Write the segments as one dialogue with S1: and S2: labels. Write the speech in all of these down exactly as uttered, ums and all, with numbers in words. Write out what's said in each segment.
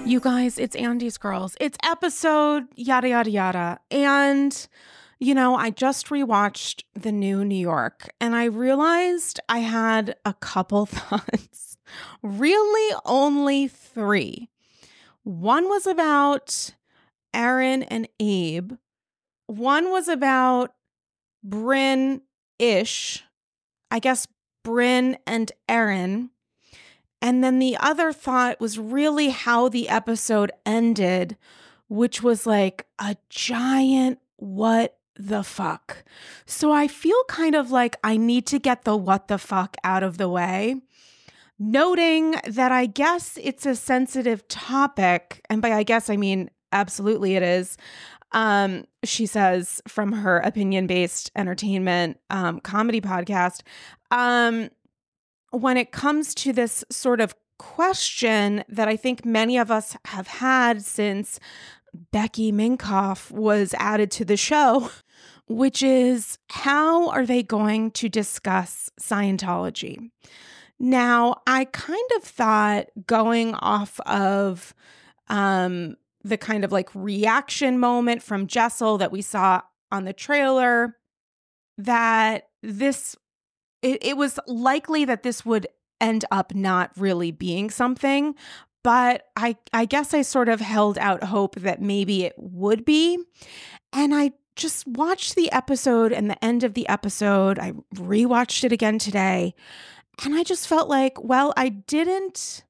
S1: You guys, it's Andy's Girls. It's episode yada, yada, yada. And, you know, I just rewatched the new New York and I realized I had a couple thoughts. Really, only three. One was about Aaron and Abe. One was about Brynn-ish. I guess Brynn and Aaron. And then the other thought was really how the episode ended, which was like a giant what the fuck. So I feel kind of like I need to get the what the fuck out of the way, noting that I guess it's a sensitive topic. And by I guess, I mean, absolutely it is. Um, she says from her opinion-based entertainment um, comedy podcast, um, when it comes to this sort of question that I think many of us have had since Becky Minkoff was added to the show, which is how are they going to discuss Scientology? Now, I kind of thought going off of um, the kind of like reaction moment from Jessel that we saw on the trailer, that this It, it was likely that this would end up not really being something, but I, I guess I sort of held out hope that maybe it would be. And I just watched the episode and the end of the episode. I rewatched it again today. And I just felt like, well, I didn't.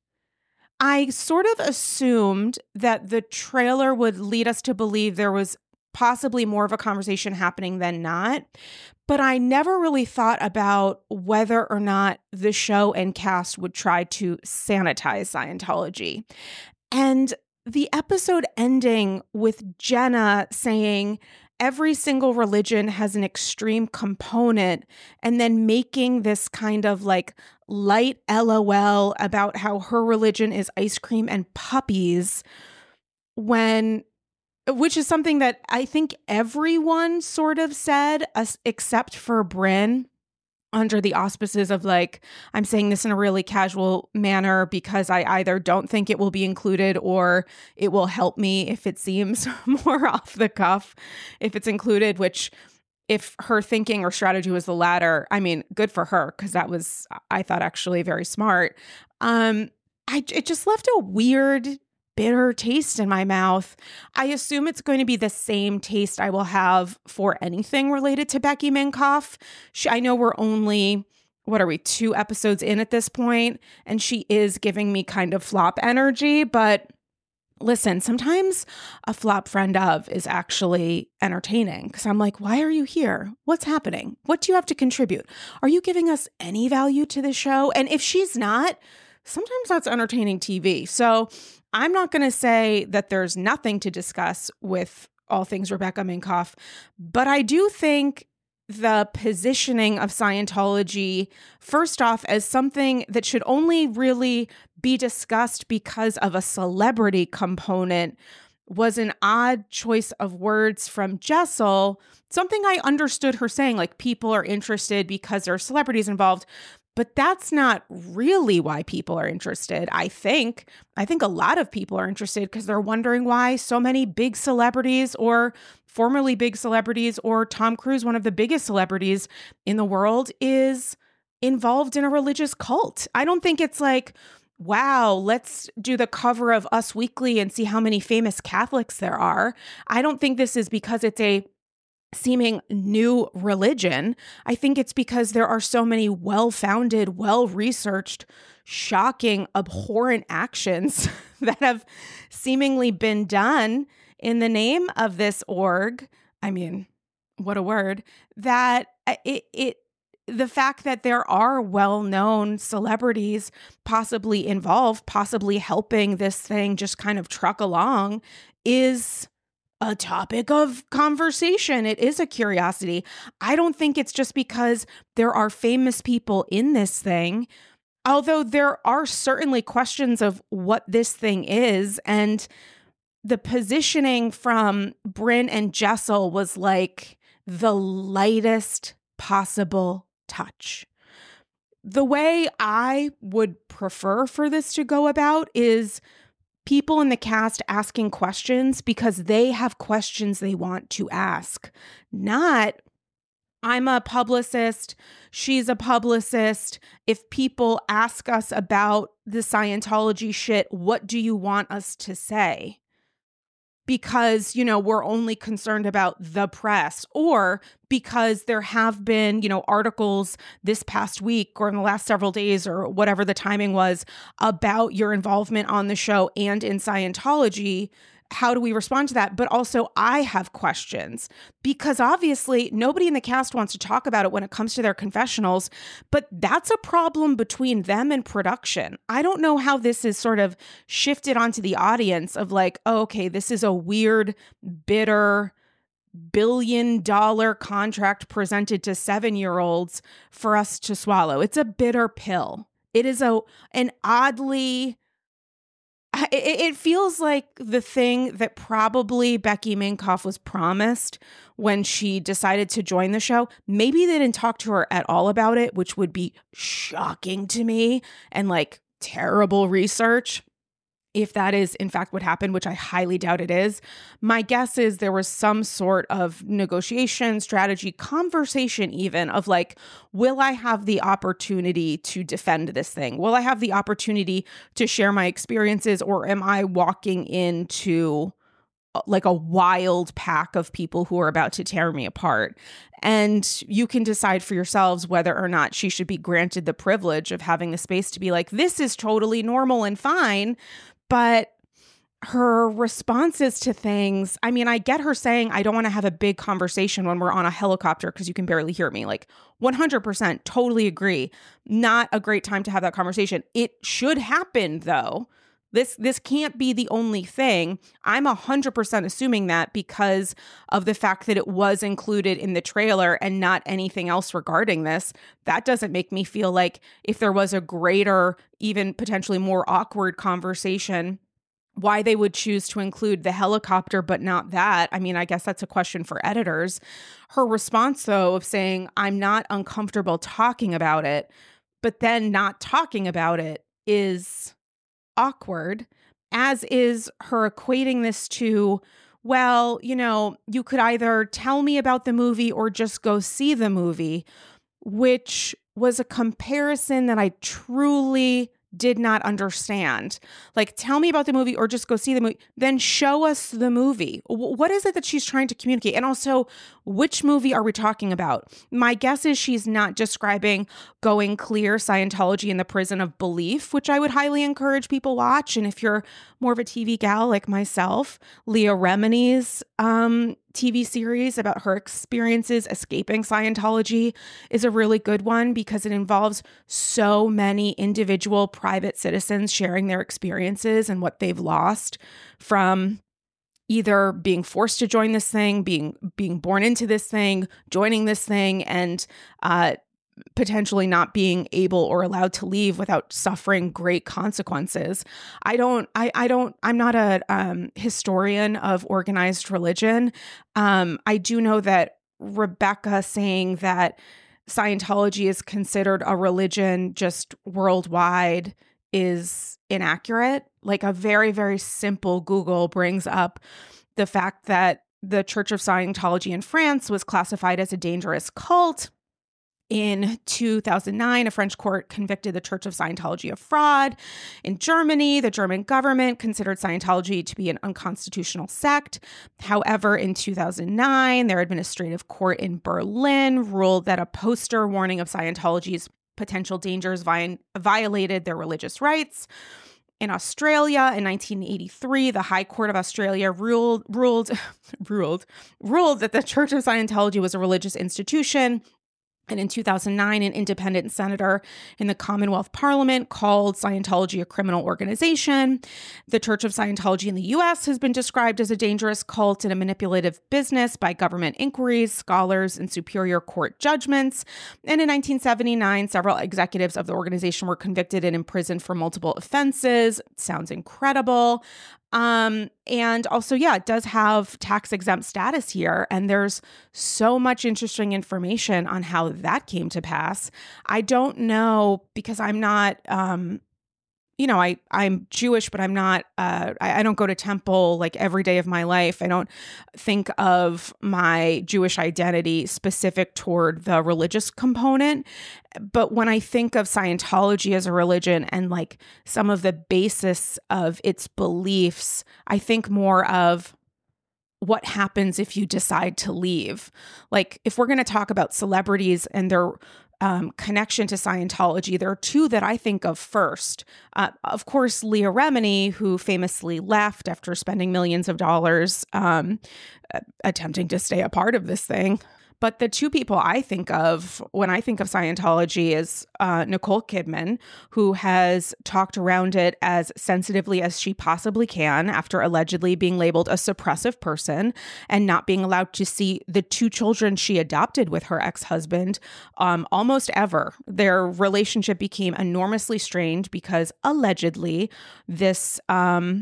S1: I sort of assumed that the trailer would lead us to believe there was possibly more of a conversation happening than not. But I never really thought about whether or not the show and cast would try to sanitize Scientology. And the episode ending with Jenna saying every single religion has an extreme component, and then making this kind of like light LOL about how her religion is ice cream and puppies, when which is something that I think everyone sort of said, us, except for Brynn, under the auspices of like, I'm saying this in a really casual manner because I either don't think it will be included or it will help me if it seems more off the cuff if it's included, which if her thinking or strategy was the latter, I mean, good for her, because that was, I thought, actually very smart. Um, I, it just left a weird bitter taste in my mouth. I assume it's going to be the same taste I will have for anything related to Becky Minkoff. She, I know we're only, what are we, two episodes in at this point, and she is giving me kind of flop energy, but listen, sometimes a flop friend of is actually entertaining, because I'm like, why are you here? What's happening? What do you have to contribute? Are you giving us any value to the show? And if she's not, sometimes that's entertaining T V. So I'm not going to say that there's nothing to discuss with all things Rebecca Minkoff, but I do think the positioning of Scientology, first off, as something that should only really be discussed because of a celebrity component, was an odd choice of words from Jessel. Something I understood her saying, like people are interested because there are celebrities involved. But that's not really why people are interested, I think. I think a lot of people are interested because they're wondering why so many big celebrities, or formerly big celebrities, or Tom Cruise, one of the biggest celebrities in the world, is involved in a religious cult. I don't think it's like, wow, let's do the cover of Us Weekly and see how many famous Catholics there are. I don't think this is because it's a seeming new religion. I think it's because there are so many well-founded, well-researched, shocking, abhorrent actions that have seemingly been done in the name of this org. I mean, what a word. That it, it, the fact that there are well-known celebrities possibly involved, possibly helping this thing just kind of truck along, is a topic of conversation. It is a curiosity. I don't think it's just because there are famous people in this thing, although there are certainly questions of what this thing is. And the positioning from Brynn and Jessel was like the lightest possible touch. The way I would prefer for this to go about is people in the cast asking questions because they have questions they want to ask, not I'm a publicist, she's a publicist. If people ask us about the Scientology shit, what do you want us to say? Because, you know, we're only concerned about the press, or because there have been, you know, articles this past week or in the last several days or whatever the timing was about your involvement on the show and in Scientology. How do we respond to that? But also, I have questions because obviously nobody in the cast wants to talk about it when it comes to their confessionals, but that's a problem between them and production. I don't know how this is sort of shifted onto the audience of like, oh, okay, this is a weird, bitter, billion dollar contract presented to seven-year-olds for us to swallow. It's a bitter pill. It is a an oddly... It feels like the thing that probably Becky Minkoff was promised when she decided to join the show. Maybe they didn't talk to her at all about it, which would be shocking to me and like terrible research. If that is in fact what happened, which I highly doubt it is, my guess is there was some sort of negotiation, strategy, conversation even of like, will I have the opportunity to defend this thing? Will I have the opportunity to share my experiences, or am I walking into like a wild pack of people who are about to tear me apart? And you can decide for yourselves whether or not she should be granted the privilege of having the space to be like, this is totally normal and fine. But her responses to things, I mean, I get her saying, I don't want to have a big conversation when we're on a helicopter because you can barely hear me. Like one hundred percent totally agree. Not a great time to have that conversation. It should happen though. This this can't be the only thing. I'm one hundred percent assuming that because of the fact that it was included in the trailer and not anything else regarding this. That doesn't make me feel like if there was a greater, even potentially more awkward conversation, why they would choose to include the helicopter but not that. I mean, I guess that's a question for editors. Her response, though, of saying, I'm not uncomfortable talking about it, but then not talking about it is awkward, as is her equating this to, well, you know, you could either tell me about the movie or just go see the movie, which was a comparison that I truly did not understand. Like, tell me about the movie or just go see the movie, then show us the movie. W- what is it that she's trying to communicate? And also, which movie are we talking about? My guess is she's not describing Going Clear, Scientology in the Prison of Belief, which I would highly encourage people watch. And if you're more of a T V gal like myself, Leah Remini's um, T V series about her experiences escaping Scientology is a really good one because it involves so many individual private citizens sharing their experiences and what they've lost from either being forced to join this thing, being being born into this thing, joining this thing, and uh, potentially not being able or allowed to leave without suffering great consequences. I don't, I, I don't, I'm not a um, historian of organized religion. Um, I do know that Rebecca saying that Scientology is considered a religion just worldwide is inaccurate. Like a very, very simple Google brings up the fact that the Church of Scientology in France was classified as a dangerous cult. In two thousand nine, a French court convicted the Church of Scientology of fraud. In Germany, the German government considered Scientology to be an unconstitutional sect. However, in two thousand nine, their administrative court in Berlin ruled that a poster warning of Scientology's potential dangers vi- violated their religious rights. In Australia, in nineteen eighty-three, the High Court of Australia ruled ruled ruled ruled that the Church of Scientology was a religious institution. And in two thousand nine, an independent senator in the Commonwealth Parliament called Scientology a criminal organization. The Church of Scientology in the U S has been described as a dangerous cult and a manipulative business by government inquiries, scholars, and superior court judgments. And in nineteen seventy-nine, several executives of the organization were convicted and imprisoned for multiple offenses. Sounds incredible. Um, and also, yeah, it does have tax exempt status here. And there's so much interesting information on how that came to pass. I don't know because I'm not, um, you know, I, I'm Jewish, but I'm not, uh, I, I don't go to temple like every day of my life. I don't think of my Jewish identity specific toward the religious component. But when I think of Scientology as a religion and like some of the basis of its beliefs, I think more of what happens if you decide to leave. Like if we're going to talk about celebrities and their Um, connection to Scientology, there are two that I think of first. Uh, of course, Leah Remini, who famously left after spending millions of dollars um, attempting to stay a part of this thing. But the two people I think of when I think of Scientology is uh, Nicole Kidman, who has talked around it as sensitively as she possibly can after allegedly being labeled a suppressive person and not being allowed to see the two children she adopted with her ex-husband um, almost ever. Their relationship became enormously strained because allegedly this um,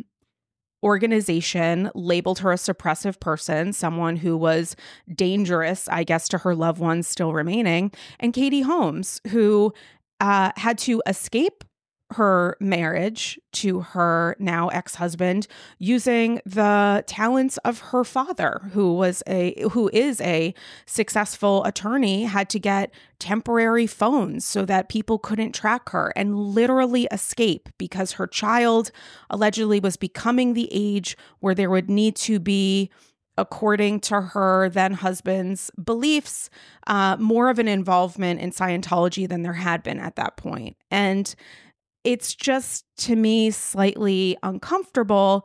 S1: organization labeled her a suppressive person, someone who was dangerous, I guess, to her loved ones still remaining. And Katie Holmes, who uh, had to escape her marriage to her now ex-husband using the talents of her father, who was a who is a successful attorney, had to get temporary phones so that people couldn't track her and literally escape because her child allegedly was becoming the age where there would need to be, according to her then husband's beliefs, uh, more of an involvement in Scientology than there had been at that point. And it's just, to me, slightly uncomfortable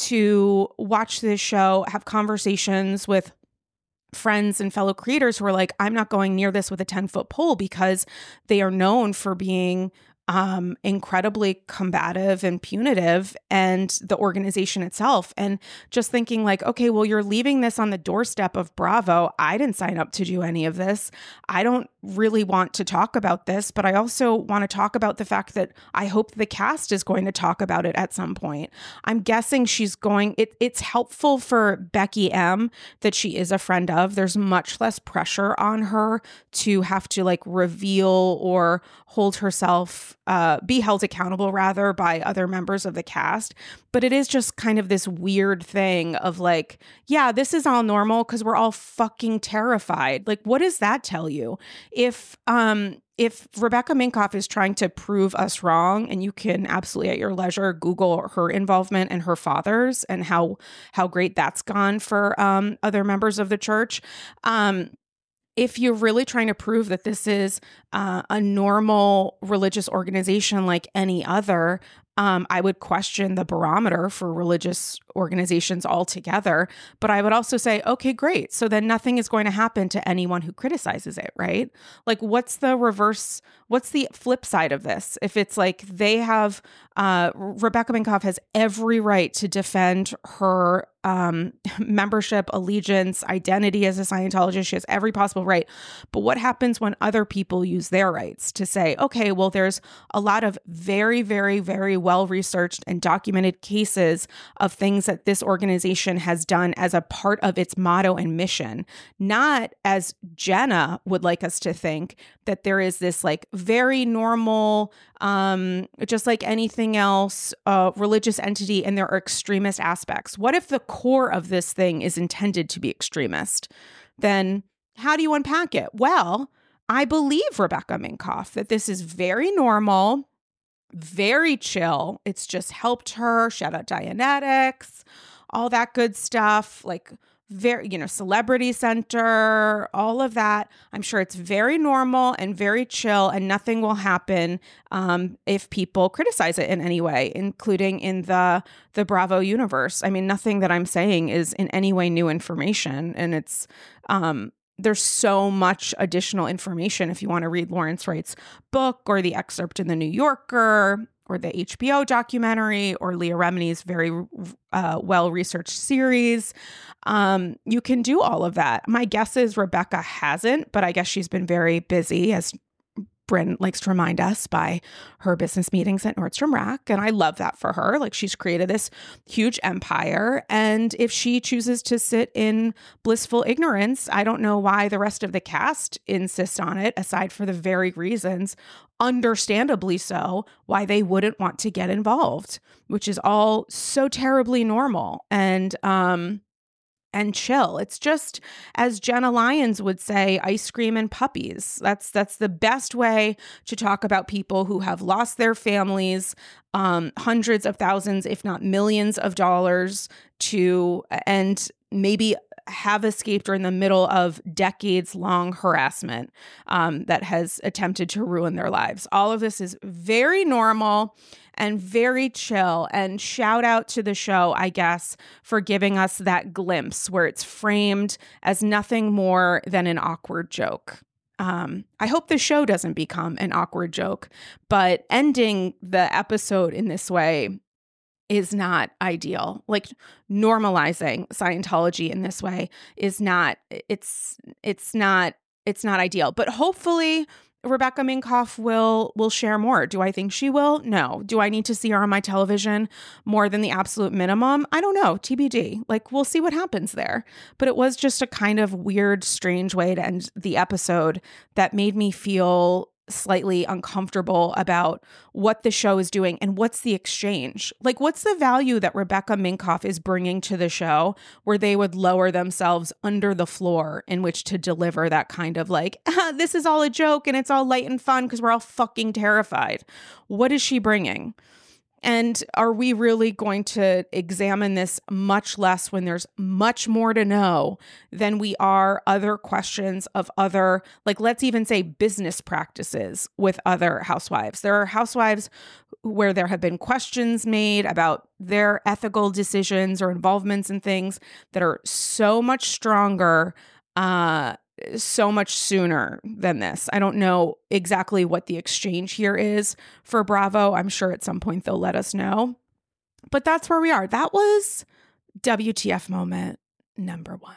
S1: to watch this show, have conversations with friends and fellow creators who are like, I'm not going near this with a ten-foot pole because they are known for being um, incredibly combative and punitive, and the organization itself. And just thinking like, okay, well, you're leaving this on the doorstep of Bravo. I didn't sign up to do any of this. I don't really want to talk about this, but I also want to talk about the fact that I hope the cast is going to talk about it at some point. I'm guessing she's going, it, it's helpful for Becky M that she is a friend of. There's much less pressure on her to have to like reveal or hold herself, uh, be held accountable rather by other members of the cast. But it is just kind of this weird thing of like, yeah, this is all normal because we're all fucking terrified. Like, what does that tell you? If um if Rebecca Minkoff is trying to prove us wrong, and you can absolutely at your leisure Google her involvement and her father's and how how great that's gone for um other members of the church. Um If you're really trying to prove that this is uh, a normal religious organization like any other, um, I would question the barometer for religious organizations altogether. But I would also say, okay, great. So then nothing is going to happen to anyone who criticizes it, right? Like, what's the reverse? What's the flip side of this? If it's like they have, uh, Rebecca Minkoff has every right to defend her um, membership, allegiance, identity as a Scientologist. She has every possible right. But what happens when other people use their rights to say, okay, well, there's a lot of very, very, very well-researched and documented cases of things that this organization has done as a part of its motto and mission, not as Jenna would like us to think that there is this like very normal, um, just like anything else, uh, religious entity, and there are extremist aspects. What if the core of this thing is intended to be extremist? Then how do you unpack it? Well, I believe Rebecca Minkoff that this is very normal, very chill. It's just helped her. Shout out Dianetics, all that good stuff. Like very, you know, Celebrity Center, all of that. I'm sure it's very normal and very chill, and nothing will happen um, if people criticize it in any way, including in the the Bravo universe. I mean, nothing that I'm saying is in any way new information, and it's um, there's so much additional information if you want to read Lawrence Wright's book or the excerpt in the New Yorker or the H B O documentary or Leah Remini's very uh, well-researched series. Um, you can do all of that. My guess is Rebecca hasn't, but I guess she's been very busy, as Bryn likes to remind us, by her business meetings at Nordstrom Rack. And I love that for her. Like, she's created this huge empire. And if she chooses to sit in blissful ignorance, I don't know why the rest of the cast insists on it, aside for the very reasons understandably so, why they wouldn't want to get involved, which is all so terribly normal and um and chill. It's just, as Jenna Lyons would say, ice cream and puppies. That's that's the best way to talk about people who have lost their families, um, hundreds of thousands, if not millions of dollars to, and maybe have escaped or in the middle of decades long harassment um, that has attempted to ruin their lives. All of this is very normal and very chill. And shout out to the show, I guess, for giving us that glimpse where it's framed as nothing more than an awkward joke. Um, I hope the show doesn't become an awkward joke, but ending the episode in this way is not ideal. Like, normalizing Scientology in this way is not, it's, it's not, it's not ideal. But hopefully Rebecca Minkoff will, will share more. Do I think she will? No. Do I need to see her on my television more than the absolute minimum? I don't know. T B D. Like, we'll see what happens there. But it was just a kind of weird, strange way to end the episode that made me feel slightly uncomfortable about what the show is doing and what's the exchange. Like, what's the value that Rebecca Minkoff is bringing to the show where they would lower themselves under the floor in which to deliver that kind of like, ah, this is all a joke and it's all light and fun because we're all fucking terrified. What is she bringing? And are we really going to examine this much less when there's much more to know than we are other questions of other, like, let's even say business practices with other housewives? There are housewives where there have been questions made about their ethical decisions or involvements in things that are so much stronger, uh, so much sooner than this. I don't know exactly what the exchange here is for Bravo. I'm sure at some point they'll let us know. But that's where we are. That was W T F moment number one.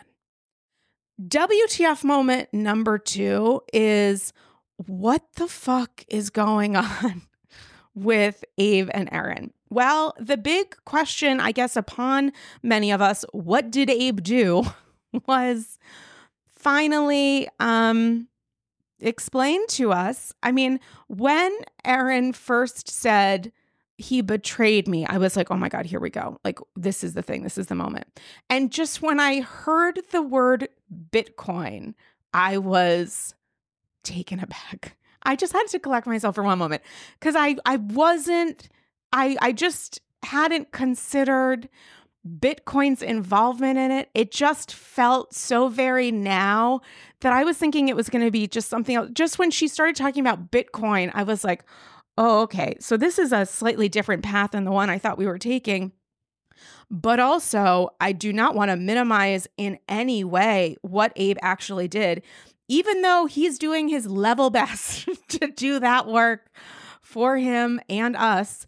S1: W T F moment number two is, what the fuck is going on with Abe and Erin? Well, the big question, I guess, upon many of us, what did Abe do, was finally um, explained to us. I mean, when Erin first said he betrayed me, I was like, oh my God, here we go. Like, this is the thing. This is the moment. And just when I heard the word Bitcoin, I was taken aback. I just had to collect myself for one moment because I, I wasn't, I, I just hadn't considered Bitcoin's involvement in it. It just felt so very now that I was thinking it was going to be just something else. Just when she started talking about Bitcoin, I was like, oh, okay. So this is a slightly different path than the one I thought we were taking. But also, I do not want to minimize in any way what Abe actually did, even though he's doing his level best to do that work for him and us.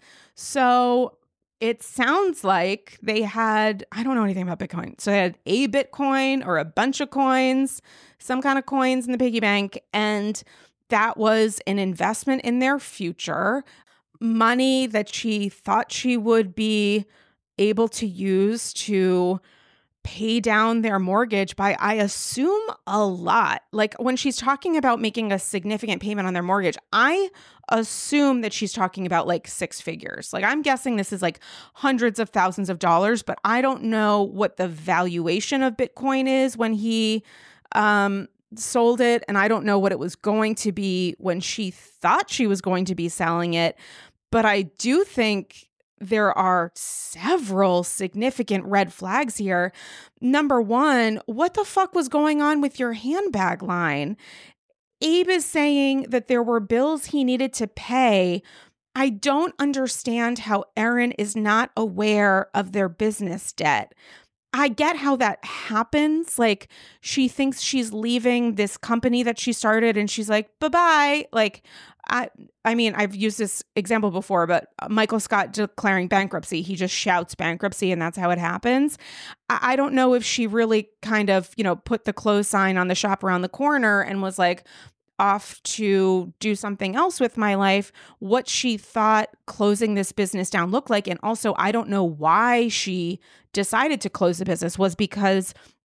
S1: So it sounds like they had, I don't know anything about Bitcoin. So they had a Bitcoin or a bunch of coins, some kind of coins in the piggy bank. And that was an investment in their future, money that she thought she would be able to use to pay down their mortgage by, I assume, a lot. Like, when she's talking about making a significant payment on their mortgage, I assume that she's talking about like six figures. Like, I'm guessing this is like hundreds of thousands of dollars, but I don't know what the valuation of Bitcoin is when he um, sold it. And I don't know what it was going to be when she thought she was going to be selling it. But I do think there are several significant red flags here. Number one, what the fuck was going on with your handbag line? Abe is saying that there were bills he needed to pay. I don't understand how Erin is not aware of their business debt. I get how that happens. Like, she thinks she's leaving this company that she started and she's like, bye-bye. Like, I I mean, I've used this example before, but Michael Scott declaring bankruptcy, he just shouts bankruptcy and that's how it happens. I, I don't know if she really kind of, you know, put the close sign on the shop around the corner and was like off to do something else with my life, what she thought closing this business down looked like. And also, I don't know why she decided to close the business. Was because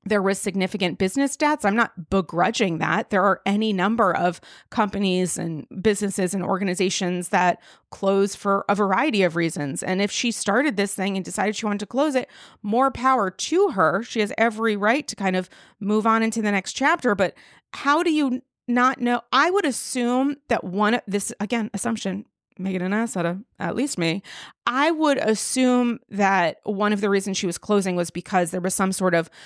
S1: there was significant business debts. I'm not begrudging that. There are any number of companies and businesses and organizations that close for a variety of reasons. And if she started this thing and decided she wanted to close it, more power to her. She has every right to kind of move on into the next chapter. But how do you not know? I would assume that one, this, again, assumption, making an ass out of at least me. I would assume that one of the reasons she was closing was because there was some sort of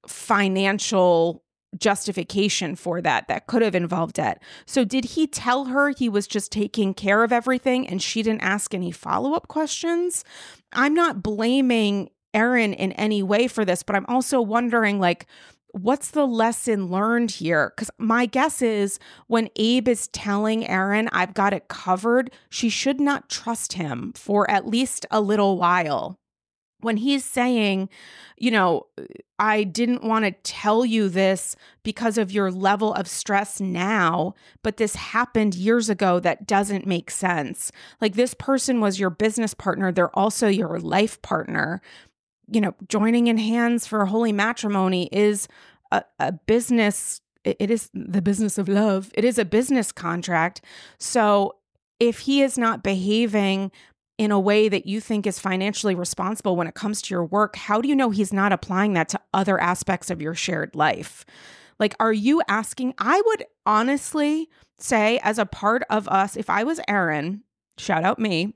S1: financial justification for that that could have involved debt. So did he tell her he was just taking care of everything and she didn't ask any follow-up questions? I'm not blaming Erin in any way for this, but I'm also wondering, like, what's the lesson learned here? Because my guess is when Abe is telling Erin, I've got it covered, she should not trust him for at least a little while. When he's saying, you know, I didn't want to tell you this because of your level of stress now, but this happened years ago, that doesn't make sense. Like, this person was your business partner. They're also your life partner. You know, joining in hands for holy matrimony is a, a business. It is the business of love. It is a business contract. So if he is not behaving in a way that you think is financially responsible when it comes to your work, how do you know he's not applying that to other aspects of your shared life? Like, are you asking? I would honestly say, as a part of us, if I was Erin, shout out me,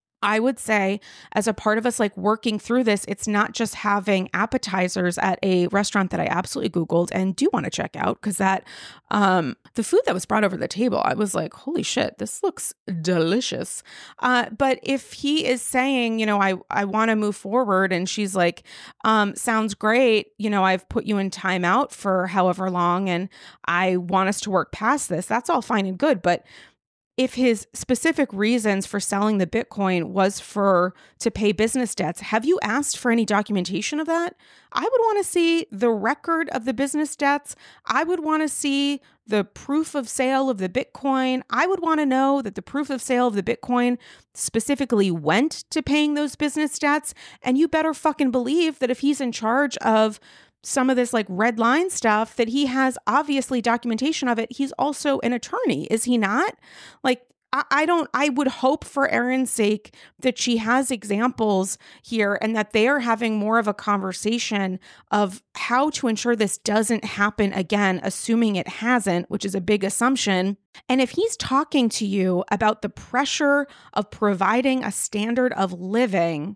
S1: I would say, as a part of us like working through this, it's not just having appetizers at a restaurant that I absolutely Googled and do want to check out, because that um, the food that was brought over the table, I was like, holy shit, this looks delicious. Uh, but if he is saying, you know, I, I want to move forward, and she's like, um, sounds great. You know, I've put you in timeout for however long and I want us to work past this. That's all fine and good. But if his specific reasons for selling the Bitcoin was for to pay business debts, have you asked for any documentation of that? I would want to see the record of the business debts. I would want to see the proof of sale of the Bitcoin. I would want to know that the proof of sale of the Bitcoin specifically went to paying those business debts. And you better fucking believe that if he's in charge of some of this like red line stuff, that he has obviously documentation of it. He's also an attorney, is he not? Like, I, I don't, I would hope for Erin's sake that she has examples here and that they are having more of a conversation of how to ensure this doesn't happen again, assuming it hasn't, which is a big assumption. And if he's talking to you about the pressure of providing a standard of living,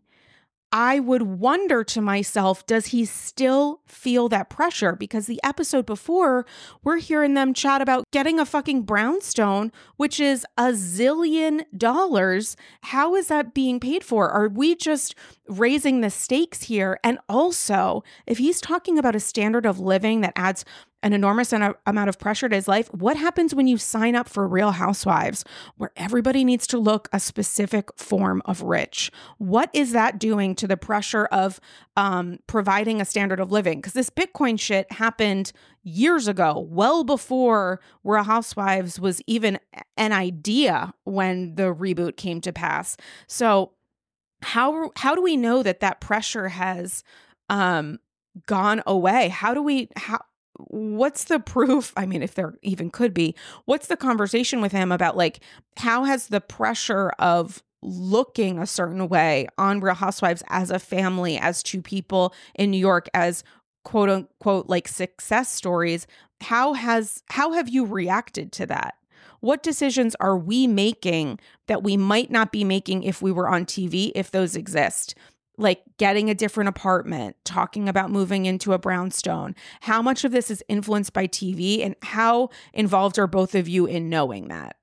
S1: I would wonder to myself, does he still feel that pressure? Because the episode before, we're hearing them chat about getting a fucking brownstone, which is a zillion dollars. How is that being paid for? Are we just raising the stakes here? And also, if he's talking about a standard of living that adds an enormous amount of pressure to his life, what happens when you sign up for Real Housewives, where everybody needs to look a specific form of rich? What is that doing to the pressure of um, providing a standard of living? Because this Bitcoin shit happened years ago, well before Real Housewives was even an idea when the reboot came to pass. So how how do we know that that pressure has um, gone away? How do we how What's the proof? I mean, if there even could be, what's the conversation with him about, like, how has the pressure of looking a certain way on Real Housewives as a family, as two people in New York, as quote unquote, like, success stories? How has, how have you reacted to that? What decisions are we making that we might not be making if we were on T V, if those exist? Like getting a different apartment, talking about moving into a brownstone. How much of this is influenced by T V, and how involved are both of you in knowing that?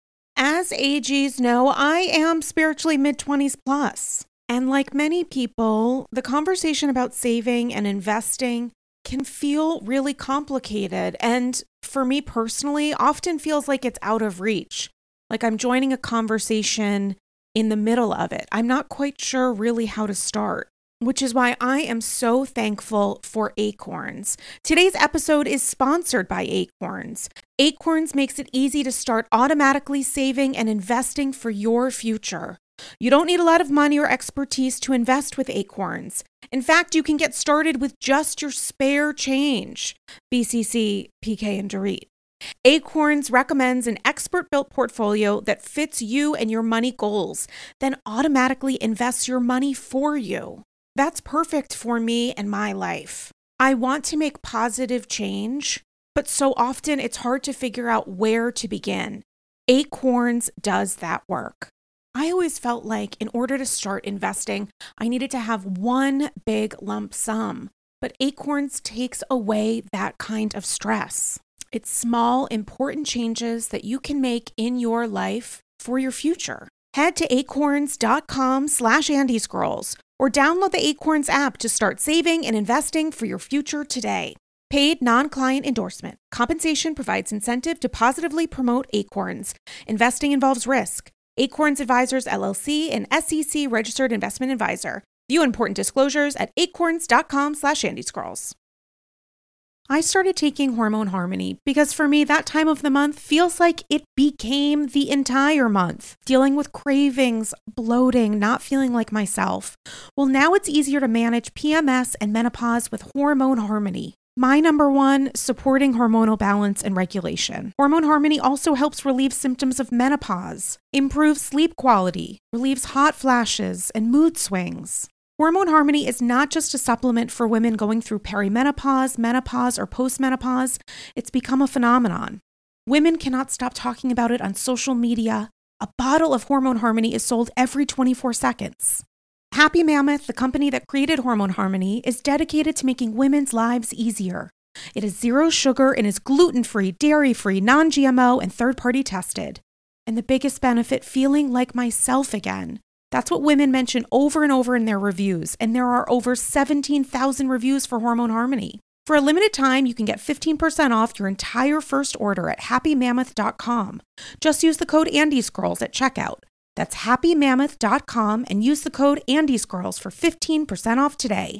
S1: As A Gs know, I am spiritually mid-twenties plus. And like many people, the conversation about saving and investing can feel really complicated. And for me personally, often feels like it's out of reach. Like I'm joining a conversation in the middle of it. I'm not quite sure really how to start, which is why I am so thankful for Acorns. Today's episode is sponsored by Acorns. Acorns makes it easy to start automatically saving and investing for your future. You don't need a lot of money or expertise to invest with Acorns. In fact, you can get started with just your spare change. B C C, P K, and Dorit. Acorns recommends an expert-built portfolio that fits you and your money goals, then automatically invests your money for you. That's perfect for me and my life. I want to make positive change, but so often it's hard to figure out where to begin. Acorns does that work. I always felt like in order to start investing, I needed to have one big lump sum, but Acorns takes away that kind of stress. It's small, important changes that you can make in your life for your future. Head to acorns.com slash Andy Scrolls or download the Acorns app to start saving and investing for your future today. Paid non-client endorsement. Compensation provides incentive to positively promote Acorns. Investing involves risk. Acorns Advisors, L L C, an S E C registered investment advisor. View important disclosures at acorns.com slash Andy Scrolls. I started taking Hormone Harmony because for me, that time of the month feels like it became the entire month. Dealing with cravings, bloating, not feeling like myself. Well, now it's easier to manage P M S and menopause with Hormone Harmony. My number one, supporting hormonal balance and regulation. Hormone Harmony also helps relieve symptoms of menopause, improves sleep quality, relieves hot flashes and mood swings. Hormone Harmony is not just a supplement for women going through perimenopause, menopause, or postmenopause. It's become a phenomenon. Women cannot stop talking about it on social media. A bottle of Hormone Harmony is sold every twenty-four seconds. Happy Mammoth, the company that created Hormone Harmony, is dedicated to making women's lives easier. It is zero sugar and is gluten-free, dairy-free, non-G M O, and third-party tested. And the biggest benefit, feeling like myself again. That's what women mention over and over in their reviews, and there are over seventeen thousand reviews for Hormone Harmony. For a limited time, you can get fifteen percent off your entire first order at happy mammoth dot com. Just use the code ANDYSCROLLS at checkout. That's happy mammoth dot com and use the code ANDYSCROLLS for fifteen percent off today.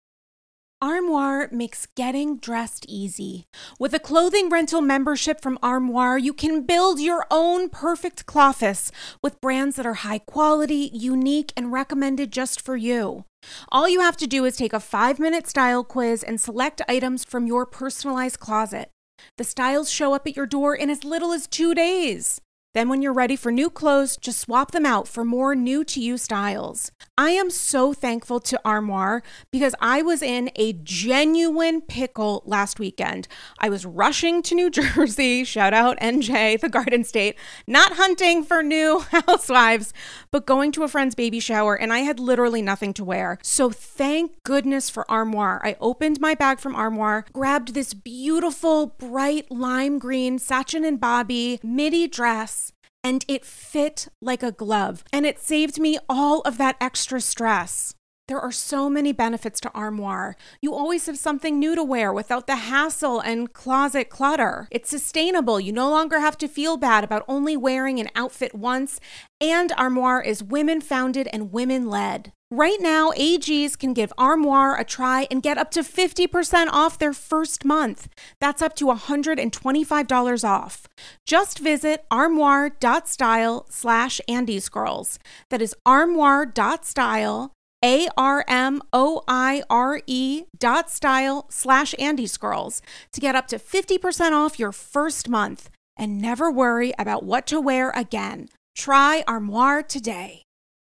S1: Armoire makes getting dressed easy. With a clothing rental membership from Armoire, you can build your own perfect clothes with brands that are high quality, unique, and recommended just for you. All you have to do is take a five-minute style quiz and select items from your personalized closet. The styles show up at your door in as little as two days. Then when you're ready for new clothes, just swap them out for more new-to-you styles. I am so thankful to Armoire because I was in a genuine pickle last weekend. I was rushing to New Jersey, shout out N J, the Garden State, not hunting for new housewives, but going to a friend's baby shower, and I had literally nothing to wear. So thank goodness for Armoire. I opened my bag from Armoire, grabbed this beautiful, bright lime green Sachin and Bobby midi dress, and it fit like a glove, and it saved me all of that extra stress. There are so many benefits to Armoire. You always have something new to wear without the hassle and closet clutter. It's sustainable. You no longer have to feel bad about only wearing an outfit once, and Armoire is women-founded and women-led. Right now, A Gs can give Armoire a try and get up to fifty percent off their first month. That's up to one hundred twenty-five dollars off. Just visit armoire.style slash andyscrolls. That is armoire.style, A R M O I R E dot style slash andyscrolls to get up to fifty percent off your first month and never worry about what to wear again. Try Armoire today.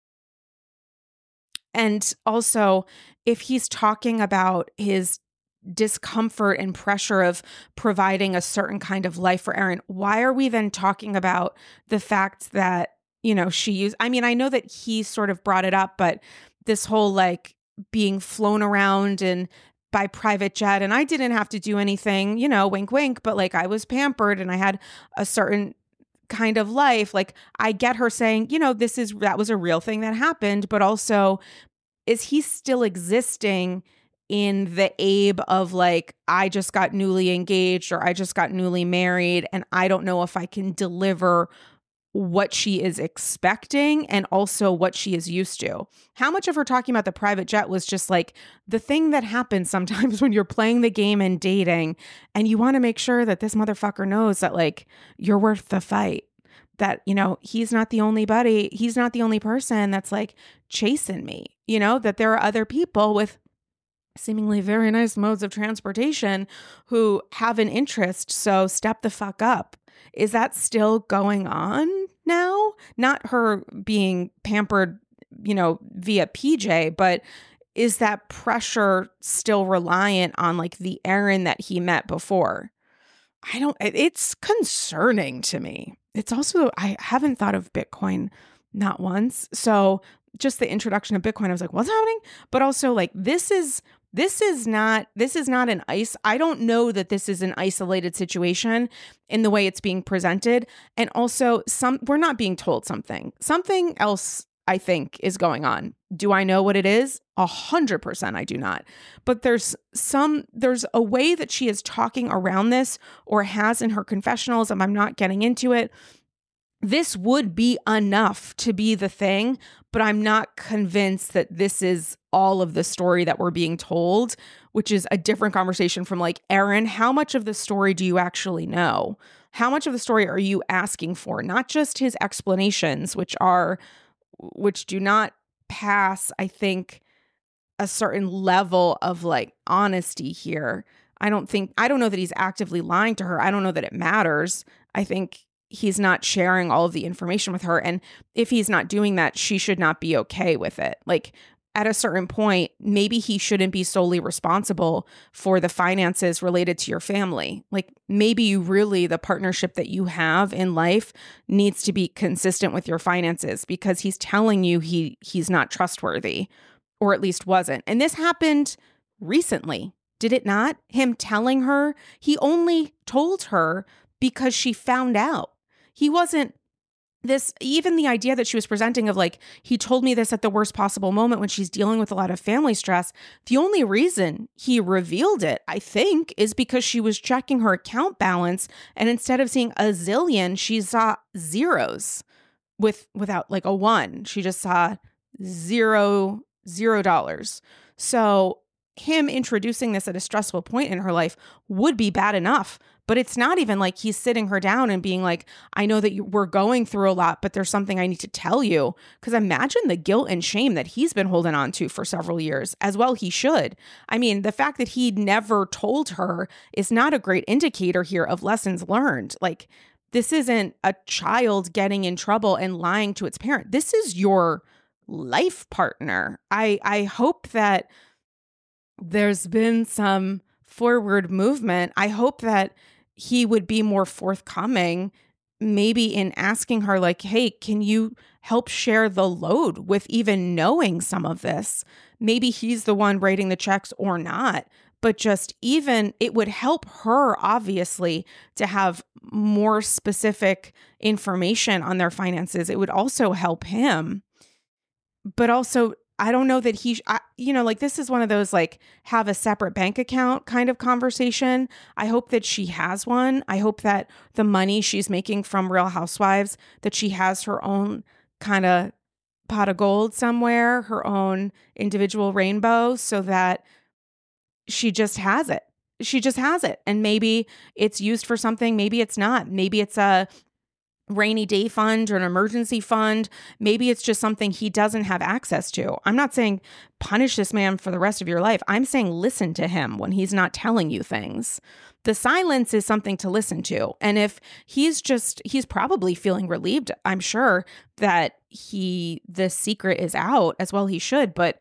S1: And also, if he's talking about his discomfort and pressure of providing a certain kind of life for Erin, why are we then talking about the fact that, you know, she used, I mean, I know that he sort of brought it up, but this whole like being flown around and by private jet, and I didn't have to do anything, you know, wink, wink, but like I was pampered and I had a certain kind of life. Like I get her saying, you know, this is, that was a real thing that happened, but also is he still existing in the Abe of like, I just got newly engaged or I just got newly married and I don't know if I can deliver what she is expecting and also what she is used to. How much of her talking about the private jet was just like the thing that happens sometimes when you're playing the game and dating and you want to make sure that this motherfucker knows that like you're worth the fight. that, you know, he's not the only buddy. He's not the only person that's like chasing me, you know, that there are other people with seemingly very nice modes of transportation who have an interest. So step the fuck up. Is that still going on now? Not her being pampered, you know, via P J, but is that pressure still reliant on like the Aaron that he met before? I don't, it's concerning to me. It's also, I haven't thought of Bitcoin not once. So just the introduction of Bitcoin, I was like, what's happening? But also like, this is, this is not, this is not an ice. I don't know that this is an isolated situation in the way it's being presented. And also some, we're not being told something, something else I think is going on. Do I know what it is? A hundred percent I do not. But there's some, there's a way that she is talking around this or has in her confessionals, and I'm not getting into it. This would be enough to be the thing, but I'm not convinced that this is all of the story that we're being told, which is a different conversation from like, Aaron, how much of the story do you actually know? How much of the story are you asking for? Not just his explanations, which are, which do not pass, I think, a certain level of like honesty here. I don't think, I don't know that he's actively lying to her. I don't know that it matters. I think he's not sharing all of the information with her. And if he's not doing that, she should not be okay with it. Like at a certain point, maybe he shouldn't be solely responsible for the finances related to your family. Like maybe you really, the partnership that you have in life needs to be consistent with your finances, because he's telling you he he's not trustworthy, or at least wasn't. And this happened recently, did it not? Him telling her, he only told her because she found out. He wasn't this, even the idea that she was presenting of like, he told me this at the worst possible moment when she's dealing with a lot of family stress. The only reason he revealed it, I think, is because she was checking her account balance, and instead of seeing a zillion, she saw zeros with without like a one. She just saw zero, zero dollars. So him introducing this at a stressful point in her life would be bad enough. But it's not even like he's sitting her down and being like, I know that you, we're going through a lot, but there's something I need to tell you. Because imagine the guilt and shame that he's been holding on to for several years, as well he should. I mean, the fact that he never told her is not a great indicator here of lessons learned. Like, this isn't a child getting in trouble and lying to its parent. This is your life partner. I, I hope that there's been some forward movement. I hope that he would be more forthcoming, maybe in asking her like, hey, can you help share the load with even knowing some of this? Maybe he's the one writing the checks or not, but just even it would help her, obviously, to have more specific information on their finances. It would also help him, but also I don't know that he, I, you know, like this is one of those like have a separate bank account kind of conversation. I hope that she has one. I hope that the money she's making from Real Housewives, that she has her own kind of pot of gold somewhere, her own individual rainbow, so that she just has it. She just has it. And maybe it's used for something. Maybe it's not. Maybe it's a rainy day fund or an emergency fund. Maybe it's just something he doesn't have access to. I'm not saying punish this man for the rest of your life. I'm saying listen to him when he's not telling you things. The silence is something to listen to. And if he's just, he's probably feeling relieved, I'm sure, that he, the secret is out, as well he should. But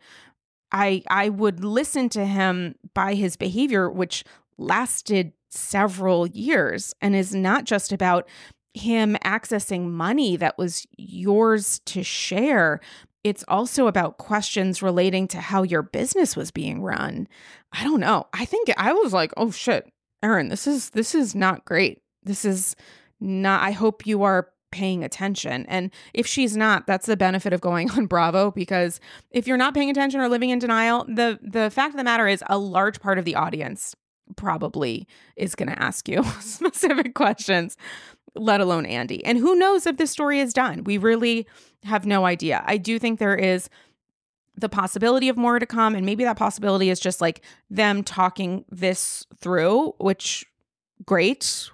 S1: I, I would listen to him by his behavior, which lasted several years and is not just about him accessing money that was yours to share. It's also about questions relating to how your business was being run. I don't know. I think I was like, oh shit, Aaron, this is, this is not great. This is not, I hope you are paying attention. And if she's not, that's the benefit of going on Bravo, because if you're not paying attention or living in denial, the, the fact of the matter is a large part of the audience probably is going to ask you specific questions, let alone Andy. And who knows if this story is done? We really have no idea. I do think there is the possibility of more to come. And maybe that possibility is just like them talking this through, which great, would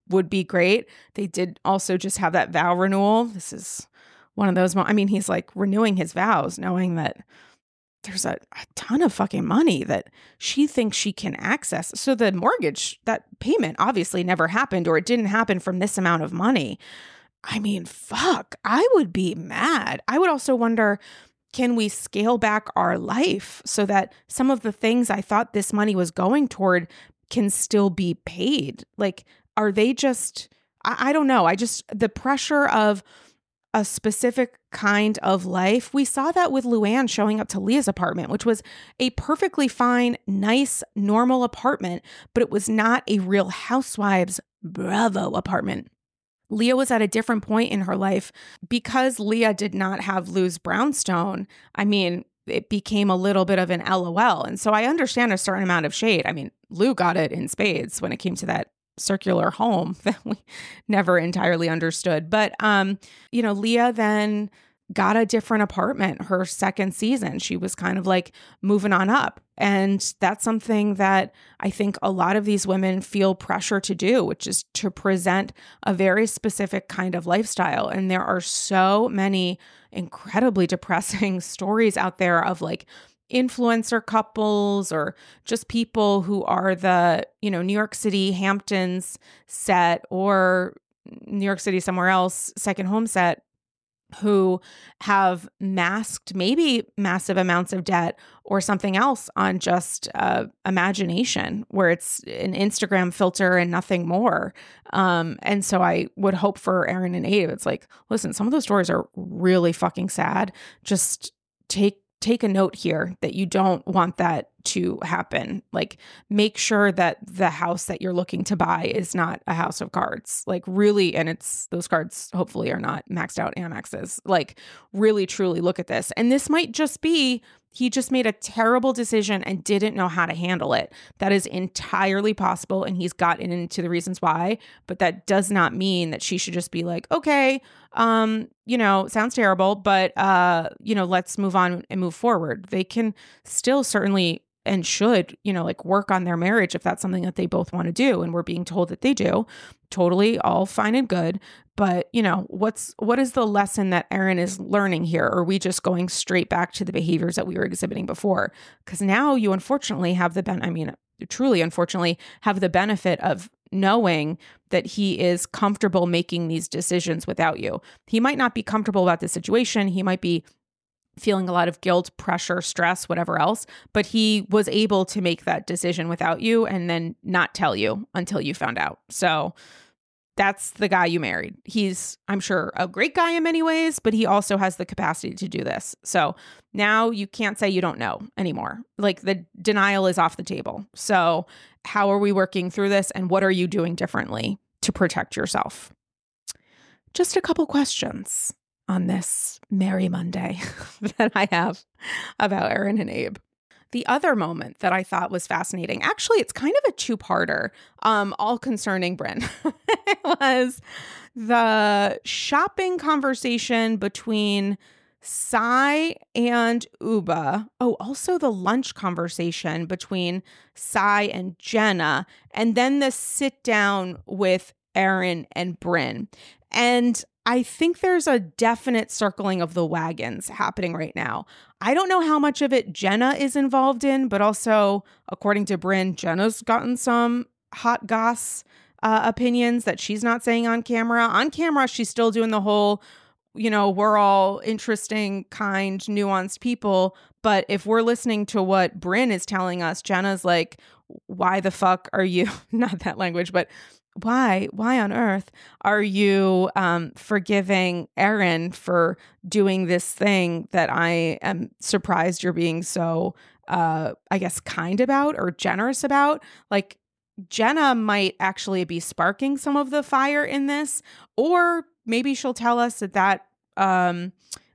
S1: would be great. They did also just have that vow renewal. This is one of those, mo- I mean, he's like renewing his vows, knowing that there's a, a ton of fucking money that she thinks she can access. So the mortgage, that payment obviously never happened, or it didn't happen from this amount of money. I mean, fuck, I would be mad. I would also wonder, can we scale back our life so that some of the things I thought this money was going toward can still be paid? Like, are they just, I, I don't know. I just, the pressure of a specific kind of life. We saw that with Luann showing up to Leah's apartment, which was a perfectly fine, nice, normal apartment, but it was not a Real Housewives Bravo apartment. Leah was at a different point in her life because Leah did not have Lou's brownstone. I mean, it became a little bit of an L O L. And so I understand a certain amount of shade. I mean, Lou got it in spades when it came to that circular home that we never entirely understood. But, um, you know, Leah then got a different apartment her second season. She was kind of like moving on up. And that's something that I think a lot of these women feel pressure to do, which is to present a very specific kind of lifestyle. And there are so many incredibly depressing stories out there of like influencer couples or just people who are the, you know, New York City Hamptons set or New York City somewhere else second home set, who have masked maybe massive amounts of debt or something else on just uh, imagination, where it's an Instagram filter and nothing more. Um, and so I would hope for Erin and Abe, it's like, listen, some of those stories are really fucking sad. Just take take a note here that you don't want that to happen. Like, make sure that the house that you're looking to buy is not a house of cards. Like, really, and it's, those cards hopefully are not maxed out Amexes. Like, really, truly look at this. And this might just be, he just made a terrible decision and didn't know how to handle it. That is entirely possible. And he's gotten into the reasons why, but that does not mean that she should just be like, okay, um, you know, sounds terrible, but, uh, you know, let's move on and move forward. They can still certainly and should, you know, like work on their marriage if that's something that they both want to do. And we're being told that they do. Totally all fine and good. But, you know, what's, what is the lesson that Erin is learning here? Or are we just going straight back to the behaviors that we were exhibiting before? Because now you unfortunately have the, ben- I mean, truly, unfortunately, have the benefit of knowing that he is comfortable making these decisions without you. He might not be comfortable about the situation. He might be feeling a lot of guilt, pressure, stress, whatever else, but he was able to make that decision without you and then not tell you until you found out. So that's the guy you married. He's, I'm sure, a great guy in many ways, but he also has the capacity to do this. So now you can't say you don't know anymore. Like, the denial is off the table. So how are we working through this, and what are you doing differently to protect yourself? Just a couple questions on this Merry Monday that I have about Erin and Abe. The other moment that I thought was fascinating, actually, it's kind of a two-parter, um, all concerning Brynn, was the shopping conversation between Sai and Ubah. Oh, also the lunch conversation between Sai and Jenna, and then the sit down with Erin and Brynn. And I think there's a definite circling of the wagons happening right now. I don't know how much of it Jenna is involved in, but also, according to Brynn, Jenna's gotten some hot goss uh, opinions that she's not saying on camera. On camera, she's still doing the whole, you know, we're all interesting, kind, nuanced people. But if we're listening to what Brynn is telling us, Jenna's like, why the fuck are you, not that language, but why, why on earth are you um, forgiving Erin for doing this thing that I am surprised you're being so, uh, I guess, kind about or generous about? Like, Jenna might actually be sparking some of the fire in this, or maybe she'll tell us that that um,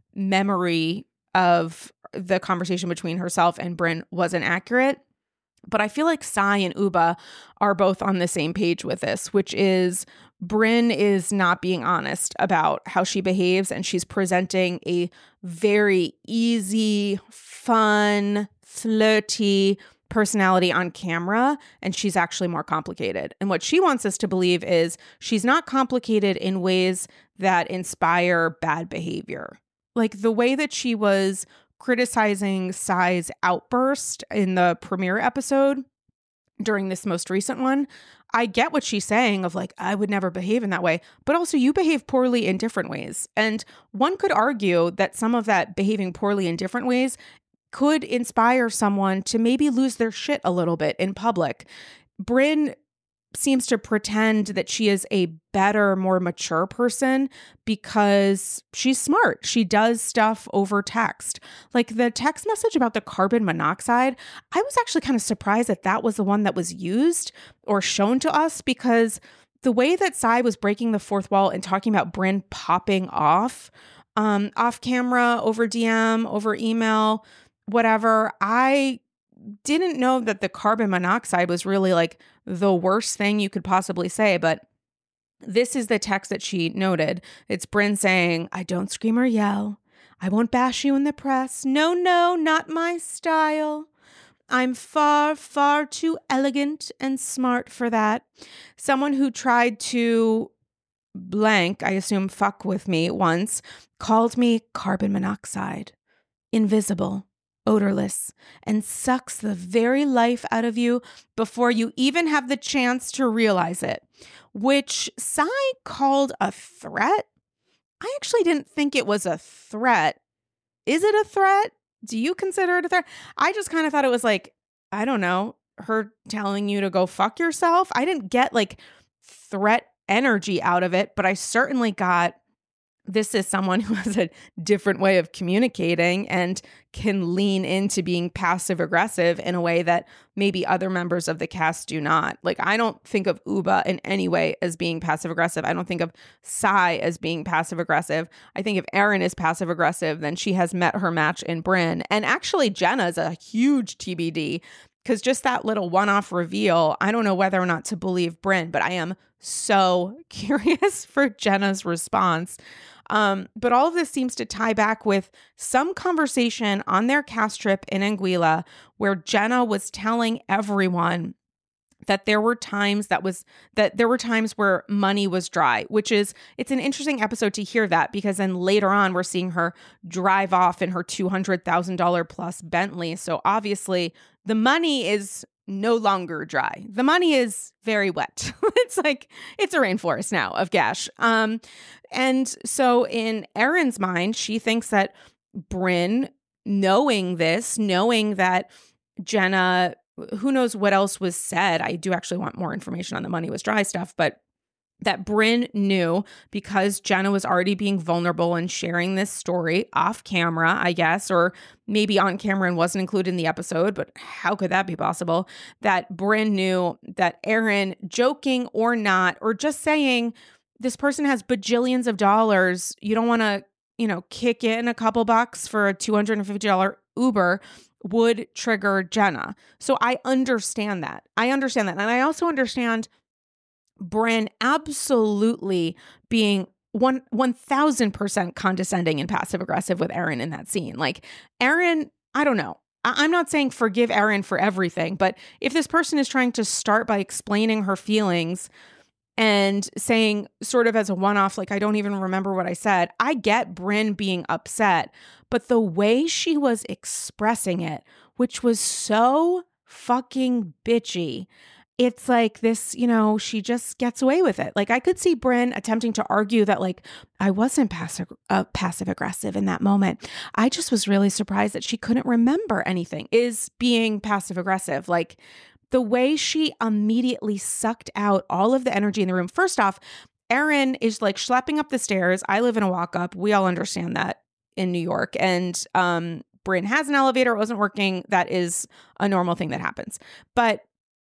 S1: memory of the conversation between herself and Brynn wasn't accurate. But I feel like Sai and Ubah are both on the same page with this, which is Brynn is not being honest about how she behaves, and she's presenting a very easy, fun, flirty, personality on camera, and she's actually more complicated. And what she wants us to believe is she's not complicated in ways that inspire bad behavior. Like the way that she was criticizing Sai's outburst in the premiere episode during this most recent one. I get what she's saying of like, I would never behave in that way, but also you behave poorly in different ways. And one could argue that some of that behaving poorly in different ways could inspire someone to maybe lose their shit a little bit in public. Brynn seems to pretend that she is a better, more mature person because she's smart. She does stuff over text. Like the text message about the carbon monoxide, I was actually kind of surprised that that was the one that was used or shown to us, because the way that Sai was breaking the fourth wall and talking about Brynn popping off, um, off camera, over D M, over email, whatever, I didn't know that the carbon monoxide was really like the worst thing you could possibly say. But this is the text that she noted. It's Brynn saying, I don't scream or yell. I won't bash you in the press. No, no, not my style. I'm far, far too elegant and smart for that. Someone who tried to blank, I assume fuck with me once, called me carbon monoxide, invisible, odorless, and sucks the very life out of you before you even have the chance to realize it, which Sai called a threat. I actually didn't think it was a threat. Is it a threat? Do you consider it a threat? I just kind of thought it was like, I don't know, her telling you to go fuck yourself. I didn't get like threat energy out of it, but I certainly got this is someone who has a different way of communicating and can lean into being passive aggressive in a way that maybe other members of the cast do not. Like, I don't think of Ubah in any way as being passive aggressive. I don't think of Sai as being passive aggressive. I think if Erin is passive aggressive, then she has met her match in Brynn. And actually, Jenna is a huge T B D, because just that little one-off reveal, I don't know whether or not to believe Brynn, but I am so curious for Jenna's response. Um, but all of this seems to tie back with some conversation on their cast trip in Anguilla where Jenna was telling everyone that there were times that was that there were times where money was dry, which is it's an interesting episode to hear that, because then later on we're seeing her drive off in her two hundred thousand dollars plus Bentley. So obviously the money is no longer dry. The money is very wet. It's like, it's a rainforest now of cash. Um, and so in Erin's mind, she thinks that Brynn, knowing this, knowing that Jenna, who knows what else was said. I do actually want more information on the money was dry stuff, but that Brynn knew, because Jenna was already being vulnerable and sharing this story off camera, I guess, or maybe on camera and wasn't included in the episode, but how could that be possible? That Brynn knew that Erin, joking or not, or just saying, this person has bajillions of dollars, you don't want to, you know, kick in a couple bucks for a two hundred fifty dollars Uber, would trigger Jenna. So I understand that. I understand that. And I also understand Brynn absolutely being one one thousand percent condescending and passive aggressive with Erin in that scene. Like, Erin, I don't know. I- I'm not saying forgive Erin for everything, but if this person is trying to start by explaining her feelings and saying sort of as a one-off, like, I don't even remember what I said, I get Brynn being upset, but the way she was expressing it, which was so fucking bitchy, it's like this, you know, she just gets away with it. Like, I could see Brynn attempting to argue that, like, I wasn't passive, uh, passive aggressive in that moment. I just was really surprised that she couldn't remember anything, is being passive aggressive. Like, the way she immediately sucked out all of the energy in the room. First off, Erin is like schlepping up the stairs. I live in a walk up. We all understand that in New York. And um, Brynn has an elevator. It wasn't working. That is a normal thing that happens. But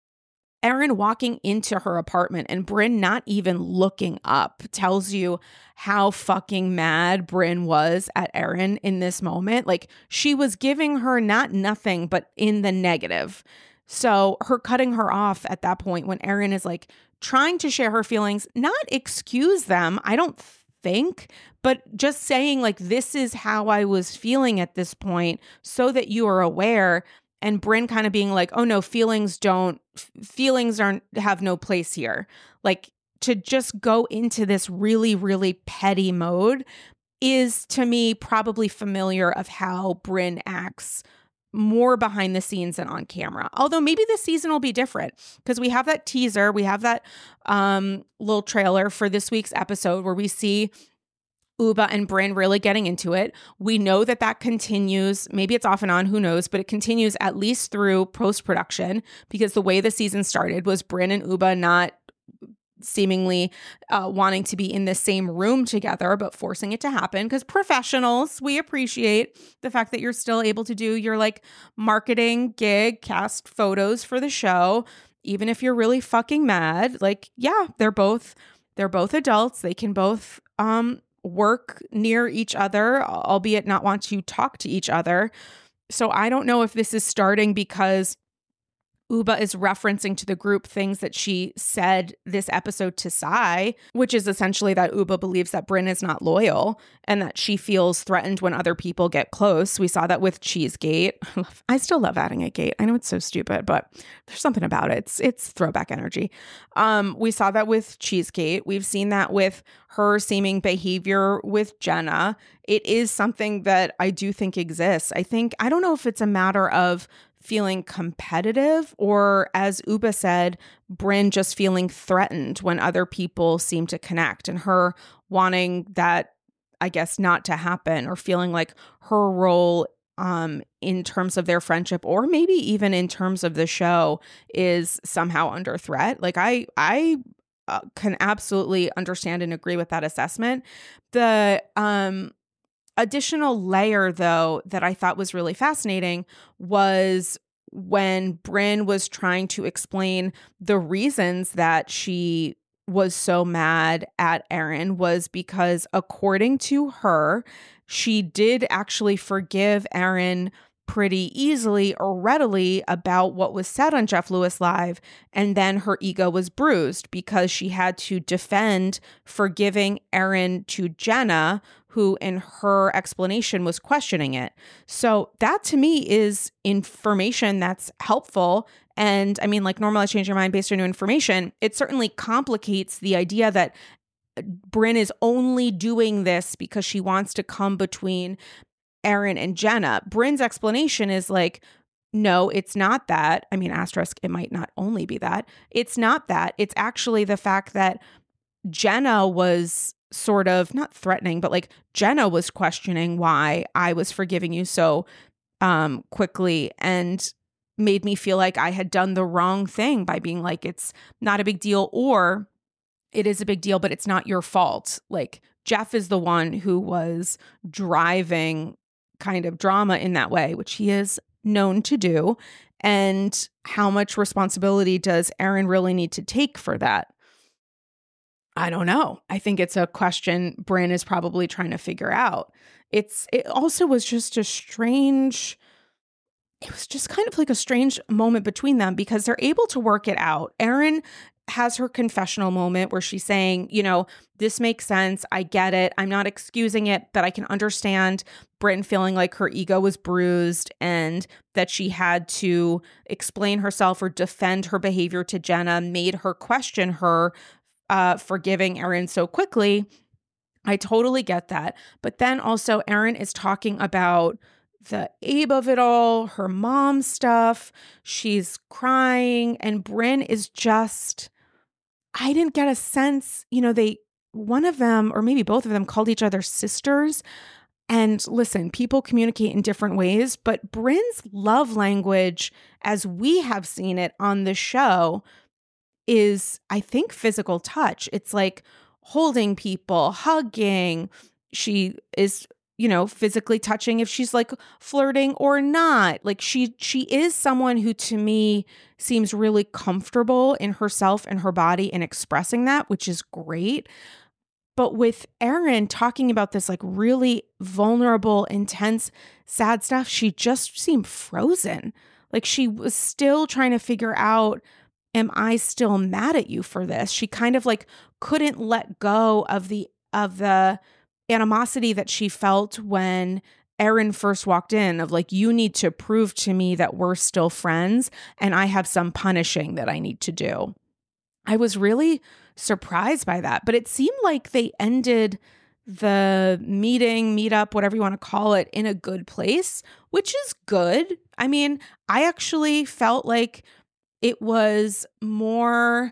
S1: Erin walking into her apartment and Brynn not even looking up tells you how fucking mad Brynn was at Erin in this moment. Like, she was giving her not nothing, but in the negative. So her cutting her off at that point when Erin is like trying to share her feelings, not excuse them, I don't think, but just saying like, this is how I was feeling at this point so that you are aware. and Brynn kind of being like, oh no, feelings don't, feelings aren't, have no place here. Like, to just go into this really, really petty mode is, to me, probably familiar of how Brynn acts more behind the scenes than on camera. Although maybe this season will be different, because we have that teaser, we have that um, little trailer for this week's episode where we see Ubah and Brynn really getting into it. We know that that continues. Maybe it's off and on, who knows, but it continues at least through post-production, because the way the season started was Brynn and Ubah not seemingly uh, wanting to be in the same room together, but forcing it to happen, because professionals, we appreciate the fact that you're still able to do your like marketing gig, cast photos for the show, even if you're really fucking mad. Like, yeah, they're both, they're both adults. They can both um, work near each other, albeit not want to talk to each other. So I don't know if this is starting because Ubah is referencing to the group things that she said this episode to Sai, which is essentially that Ubah believes that Brynn is not loyal and that she feels threatened when other people get close. We saw that with Cheesegate. I still love adding a gate. I know it's so stupid, but there's something about it. It's, it's throwback energy. Um, we saw that with Cheesegate. We've seen that with her seeming behavior with Jenna. It is something that I do think exists. I think, I don't know if it's a matter of feeling competitive, or as Ubah said, Brynn just feeling threatened when other people seem to connect, and her wanting that, I guess, not to happen, or feeling like her role um, in terms of their friendship, or maybe even in terms of the show, is somehow under threat. Like I, I uh, can absolutely understand and agree with that assessment. The um, additional layer, though, that I thought was really fascinating was when Brynn was trying to explain the reasons that she was so mad at Aaron was because, according to her, she did actually forgive Aaron pretty easily or readily about what was said on Jeff Lewis Live, and then her ego was bruised because she had to defend forgiving Aaron to Jenna, who in her explanation was questioning it. So that to me is information that's helpful. And I mean, like, normalize change your mind based on new information. It certainly complicates the idea that Brynn is only doing this because she wants to come between Aaron and Jenna. Brynn's explanation is like, no, it's not that. I mean, asterisk, it might not only be that. It's not that. It's actually the fact that Jenna was sort of not threatening, but like Jenna was questioning why I was forgiving you so um, quickly, and made me feel like I had done the wrong thing by being like, it's not a big deal, or it is a big deal, but it's not your fault. Like, Jeff is the one who was driving kind of drama in that way, which he is known to do. And how much responsibility does Aaron really need to take for that? I don't know. I think it's a question Brynn is probably trying to figure out. It's, it also was just a strange, it was just kind of like a strange moment between them, because they're able to work it out. Aaron has her confessional moment where she's saying, you know, this makes sense. I get it. I'm not excusing it, but I can understand Brynn feeling like her ego was bruised and that she had to explain herself or defend her behavior to Jenna, made her question her uh, forgiving Aaron so quickly. I totally get that. But then also Aaron is talking about the Abe of it all, her mom stuff. She's crying, and Brynn is just, I didn't get a sense, you know, they, one of them, or maybe both of them, called each other sisters. And listen, people communicate in different ways, but Brynn's love language, as we have seen it on the show, is, I think, physical touch. It's like holding people, hugging. She is, you know, physically touching if she's like flirting or not. Like she, she is someone who to me seems really comfortable in herself and her body and expressing that, which is great. But with Aaron talking about this like really vulnerable, intense, sad stuff, she just seemed frozen. Like she was still trying to figure out, am I still mad at you for this? She kind of like couldn't let go of the, of the animosity that she felt when Erin first walked in of like, you need to prove to me that we're still friends and I have some punishing that I need to do. I was really surprised by that, but it seemed like they ended the meeting, meetup, whatever you want to call it, in a good place, which is good. I mean, I actually felt like it was more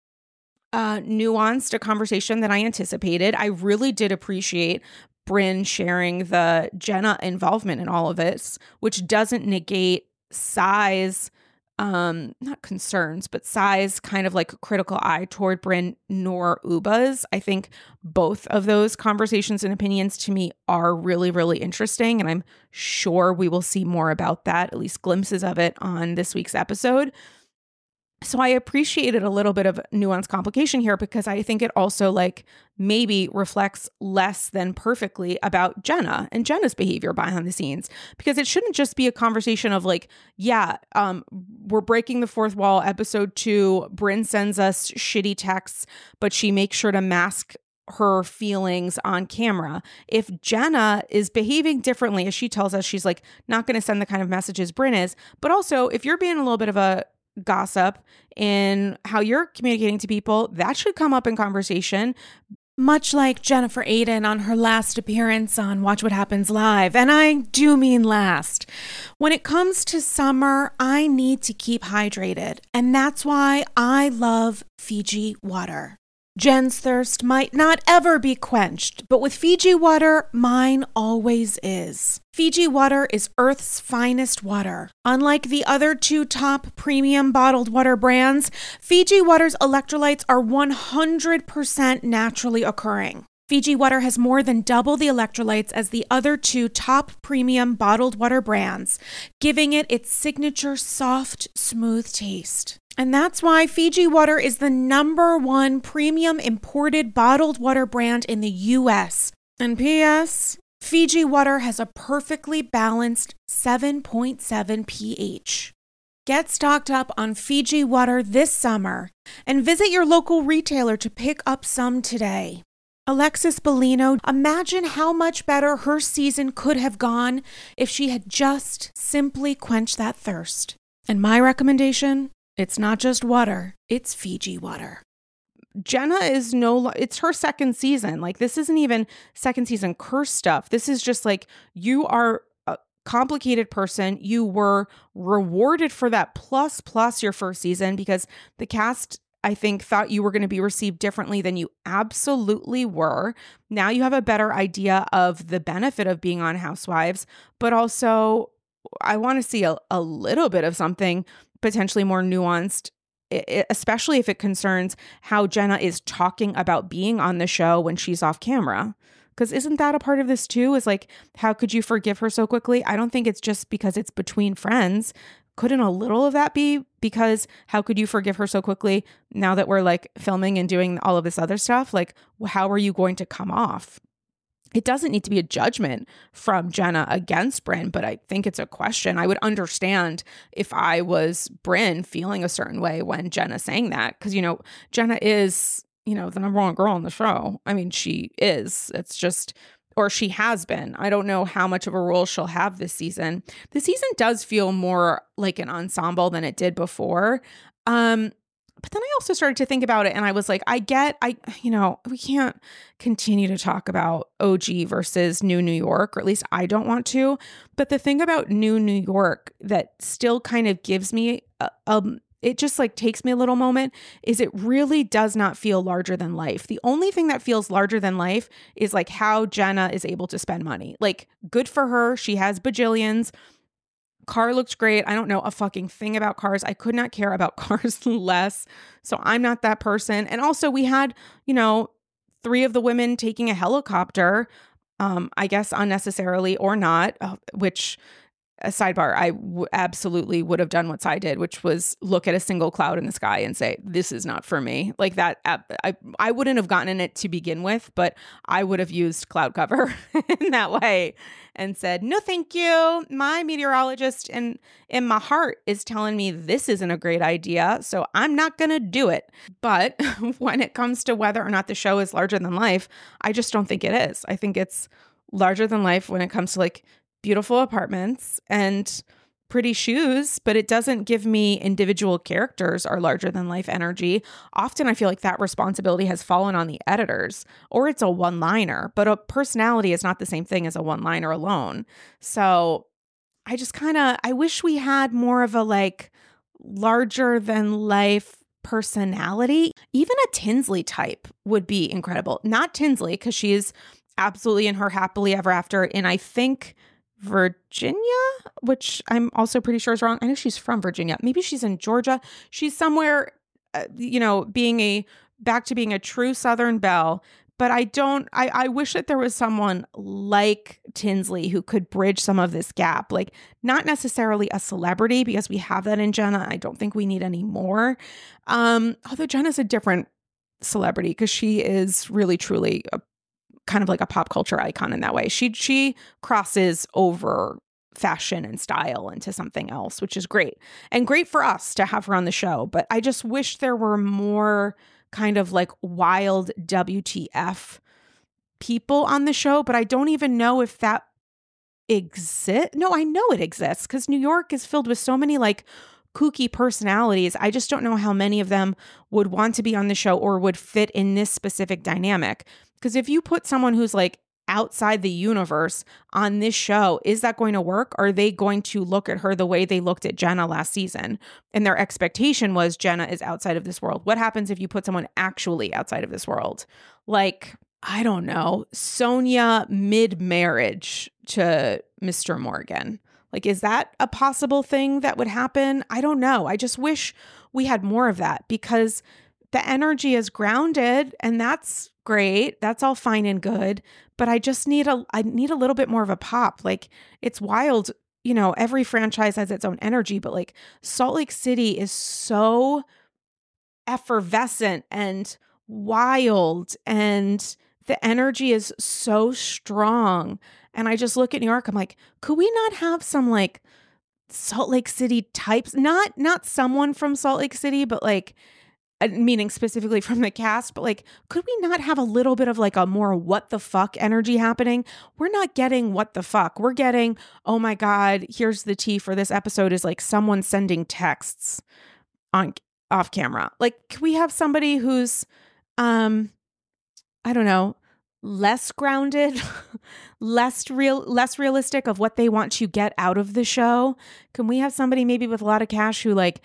S1: uh, nuanced a conversation than I anticipated. I really did appreciate Brynn sharing the Jenna involvement in all of this, which doesn't negate Sai's Um, not concerns, but Sai's kind of like a critical eye toward Brynn nor Ubah's. I think both of those conversations and opinions to me are really, really interesting. And I'm sure we will see more about that, at least glimpses of it on this week's episode. So I appreciated a little bit of nuance complication here because I think it also like maybe reflects less than perfectly about Jenna and Jenna's behavior behind the scenes, because it shouldn't just be a conversation of like, yeah, um, we're breaking the fourth wall. Episode two, Brynn sends us shitty texts, but she makes sure to mask her feelings on camera. If Jenna is behaving differently, as she tells us, she's like not going to send the kind of messages Brynn is, but also if you're being a little bit of a gossip in how you're communicating to people, that should come up in conversation. Much like Jennifer Aydin on her last appearance on Watch What Happens Live. And I do mean last. When it comes to summer, I need to keep hydrated. And that's why I love Fiji water. Jen's thirst might not ever be quenched, but with Fiji water, mine always is. Fiji water is Earth's finest water. Unlike the other two top premium bottled water brands, Fiji water's electrolytes are one hundred percent naturally occurring. Fiji water has more than double the electrolytes as the other two top premium bottled water brands, giving it its signature soft, smooth taste. And that's why Fiji water is the number one premium imported bottled water brand in the U S. And P S, Fiji water has a perfectly balanced seven point seven pH. Get stocked up on Fiji water this summer and visit your local retailer to pick up some today. Alexis Bellino, imagine how much better her season could have gone if she had just simply quenched that thirst. And my recommendation? It's not just water, it's Fiji water. Jenna is no, it's her second season. Like, this isn't even second season curse stuff. This is just like, you are a complicated person. You were rewarded for that plus plus your first season because the cast, I think, thought you were going to be received differently than you absolutely were. Now you have a better idea of the benefit of being on Housewives, but also I want to see a, a little bit of something potentially more nuanced, especially if it concerns how Jenna is talking about being on the show when she's off camera. Because isn't that a part of this too? Is like, how could you forgive her so quickly? I don't think it's just because it's between friends. Couldn't a little of that be because how could you forgive her so quickly now that we're like filming and doing all of this other stuff? Like, how are you going to come off? It doesn't need to be a judgment from Jenna against Brynn, but I think it's a question. I would understand if I was Brynn feeling a certain way when Jenna's saying that. Because, you know, Jenna is, you know, the number one girl on the show. I mean, she is. It's just, or she has been. I don't know how much of a role she'll have this season. The season does feel more like an ensemble than it did before. Um, But then I also started to think about it and I was like, I get, I, you know, we can't continue to talk about O G versus New New York, or at least I don't want to. But the thing about New New York that still kind of gives me, a, um, it just like takes me a little moment, is it really does not feel larger than life. The only thing that feels larger than life is like how Jenna is able to spend money. Like, good for her. She has bajillions. Car looked great. I don't know a fucking thing about cars. I could not care about cars less. So I'm not that person. And also we had, you know, three of the women taking a helicopter, um, I guess unnecessarily or not, uh, which a sidebar, I w- absolutely would have done what Sai did, which was look at a single cloud in the sky and say, this is not for me. Like that, I, I wouldn't have gotten in it to begin with, but I would have used cloud cover in that way and said, no, thank you. My meteorologist in, in my heart is telling me this isn't a great idea, so I'm not going to do it. But when it comes to whether or not the show is larger than life, I just don't think it is. I think it's larger than life when it comes to like beautiful apartments and pretty shoes, but it doesn't give me individual characters or larger than life energy. Often I feel like that responsibility has fallen on the editors, or it's a one-liner, but a personality is not the same thing as a one-liner alone. So I just kind of, I wish we had more of a like larger than life personality. Even a Tinsley type would be incredible. Not Tinsley, because she is absolutely in her happily ever after in, I think, Virginia, which I'm also pretty sure is wrong. I know she's from Virginia. Maybe she's in Georgia. She's somewhere, uh, you know, being a, back to being a true Southern belle. But I don't, I, I wish that there was someone like Tinsley who could bridge some of this gap. Like, not necessarily a celebrity, because we have that in Jenna. I don't think we need any more. Um, although Jenna's a different celebrity because she is really, truly a kind of like a pop culture icon in that way. She she crosses over fashion and style into something else, which is great. And great for us to have her on the show. But I just wish there were more kind of like wild W T F people on the show. But I don't even know if that exists. No, I know it exists because New York is filled with so many like kooky personalities. I just don't know how many of them would want to be on the show or would fit in this specific dynamic. Because if you put someone who's like outside the universe on this show, is that going to work? Are they going to look at her the way they looked at Jenna last season? And their expectation was Jenna is outside of this world. What happens if you put someone actually outside of this world? Like, I don't know, Sonia mid-marriage to Mister Morgan. Like, is that a possible thing that would happen? I don't know. I just wish we had more of that because the energy is grounded and that's great. That's all fine and good. But I just need a, I need a little bit more of a pop. Like, it's wild. You know, every franchise has its own energy, but like Salt Lake City is so effervescent and wild and the energy is so strong. And I just look at New York, I'm like, could we not have some like Salt Lake City types? Not, not someone from Salt Lake City, but like, meaning specifically from the cast, but like, could we not have a little bit of like a more what the fuck energy happening? We're not getting what the fuck. We're getting, oh my God, here's the tea for this episode is like someone sending texts on off camera. Like, could we have somebody who's, um, I don't know, less grounded, less real, less realistic of what they want to get out of the show? Can we have somebody maybe with a lot of cash who like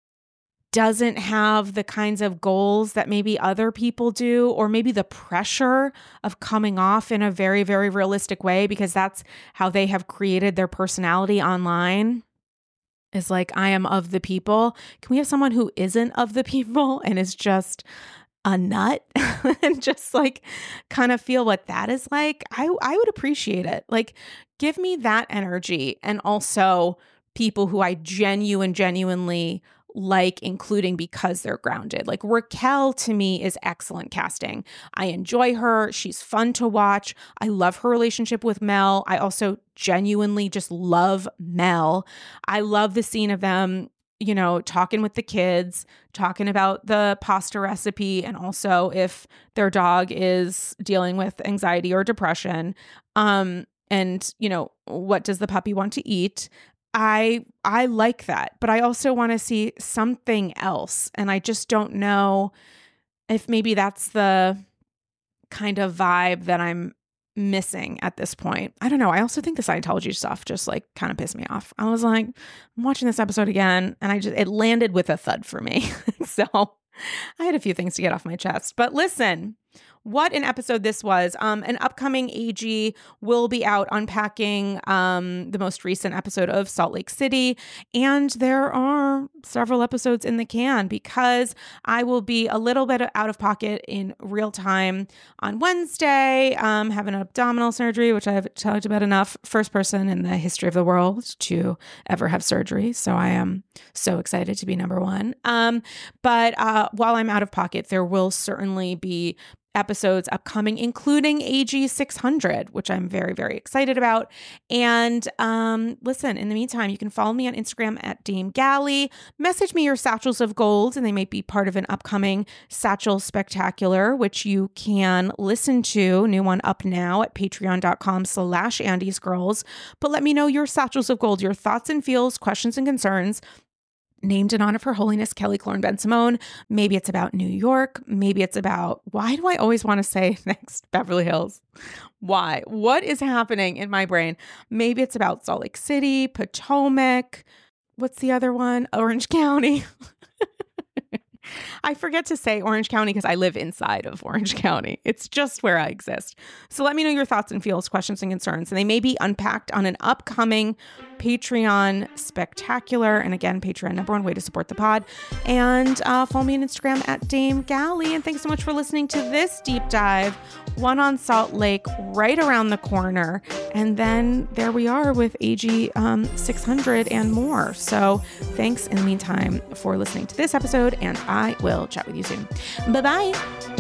S1: doesn't have the kinds of goals that maybe other people do, or maybe the pressure of coming off in a very, very realistic way because that's how they have created their personality online? Is like, I am of the people. Can we have someone who isn't of the people and is just a nut and just like kind of feel what that is like? I, I would appreciate it. Like, give me that energy, and also people who I genuine, genuinely like, including because they're grounded. Like, Raquel to me is excellent casting. I enjoy her. She's fun to watch. I love her relationship with Mel. I also genuinely just love Mel. I love the scene of them, you know, talking with the kids, talking about the pasta recipe, and also if their dog is dealing with anxiety or depression. Um, and, you know, what does the puppy want to eat? I I like that, but I also want to see something else. And I just don't know if maybe that's the kind of vibe that I'm missing at this point. I don't know. I also think the Scientology stuff just like kind of pissed me off. I was like, I'm watching this episode again, and I just, it landed with a thud for me. So I had a few things to get off my chest. But listen, what an episode this was. Um, an upcoming A G will be out unpacking um, the most recent episode of Salt Lake City. And there are several episodes in the can because I will be a little bit out of pocket in real time on Wednesday, um, having an abdominal surgery, which I have talked about enough. First person in the history of the world to ever have surgery. So I am so excited to be number one. Um, but uh, while I'm out of pocket, there will certainly be episodes upcoming, including A G six hundred, which I'm very, very excited about. And um, listen, in the meantime, you can follow me on Instagram at Dame Galley. Message me your satchels of gold, and they might be part of an upcoming Satchel Spectacular, which you can listen to, new one up now at patreon.com slash Andy's Girls. But let me know your satchels of gold, your thoughts and feels, questions and concerns, named in honor of Her Holiness Kelly Clorne Ben Simone. Maybe it's about New York. Maybe it's about, why do I always want to say next Beverly Hills? Why? What is happening in my brain? Maybe it's about Salt Lake City, Potomac. What's the other one? Orange County. I forget to say Orange County because I live inside of Orange County. It's just where I exist. So let me know your thoughts and feels, questions and concerns. And they may be unpacked on an upcoming Patreon spectacular. And again, Patreon, number one way to support the pod. And uh, follow me on Instagram at Dame Galley. And thanks so much for listening to this deep dive, one on Salt Lake, right around the corner. And then there we are with A G um, six hundred and more. So thanks in the meantime for listening to this episode, and I will chat with you soon. Bye-bye.